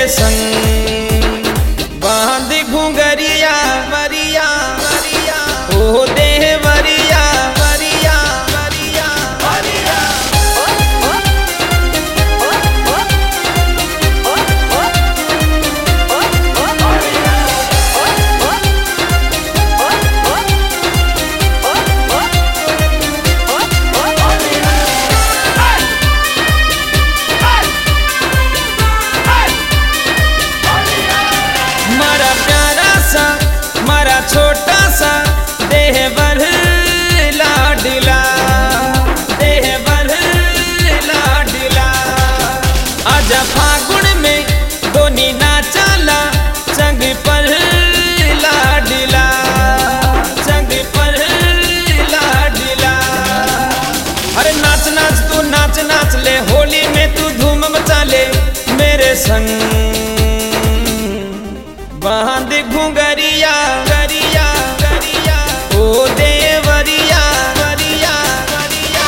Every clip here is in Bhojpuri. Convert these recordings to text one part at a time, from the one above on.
संग बांध घुंघरिया वरिया वरिया ओ देवरिया वरिया वरिया वरिया। मारा प्यारा सा मारा छोटा सा देहबर लाडला देहबर लाडला। आजा फागुन में दोनी नाचाला संग पर लाडला संग पर लाडला। अरे नाच नाच तू नाच नाच ले होली में तू धूम मचा ले मेरे संग बांध घुंघरिया गरिया गरिया ओ देवरिया वरिया वरिया।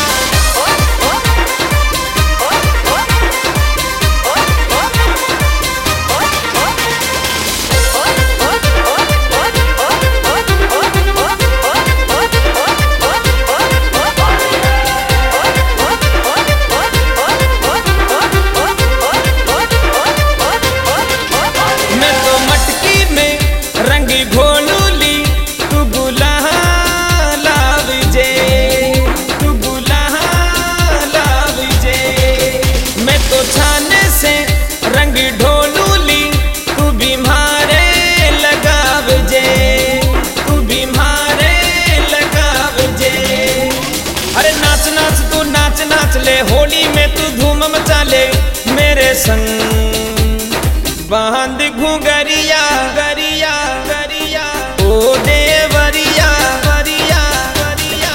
मैं तो मटकी में रंगी घोलूली तू गुलाल लावजे तू गुलाल लावजे। मैं तो छाने से रंगी ढोलूली तू भी मारे लगावजे तू भी मारे लगावजे। अरे नाच नाच तू नाच नाच ले होली में तू धूम मचा ले मेरे संग बांध घुंघरिया गरिया गरिया ओ देवरिया वरिया वरिया।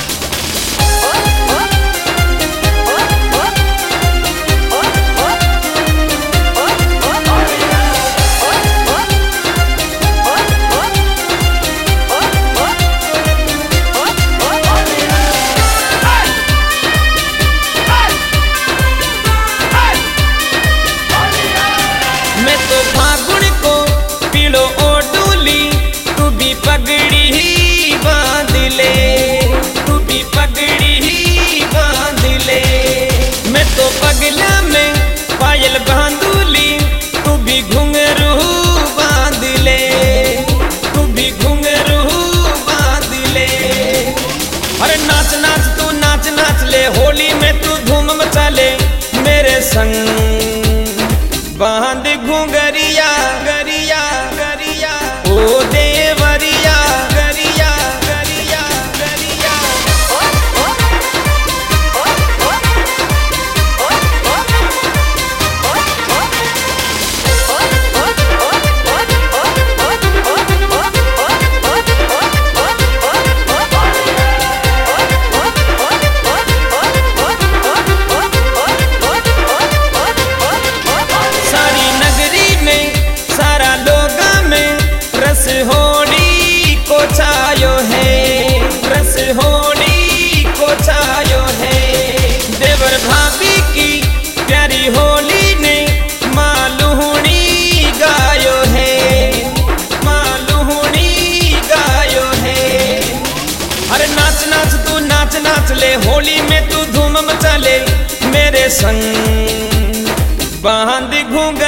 मैं तो फागुन को पीलो ओडूली तू भी पगड़ी ही बांध ले तू भी पगड़ी ही बांध ले। मैं तो पगला में पायल बांधूली तू भी घुंघरू बांध ले तू भी घुंघरू बांध ले। अरे नाच नाच तू नाच नाच ले होली में तू धूम मचा ले मेरे संग बांध घुंघरिया गरिया गरिया ओ देवरिया गरिया गरिया गरिया। सारी नगरी में सारा लोगा में रस होली को छायो है रस होली को छायो है। देवर भाभी की प्यारी होली ने मालूहनी गायो है मालूहनी गायो है। अरे नाच नाच तू नाच नाच ले होली में तू धूम मचा ले मेरे संग बांध घुंघ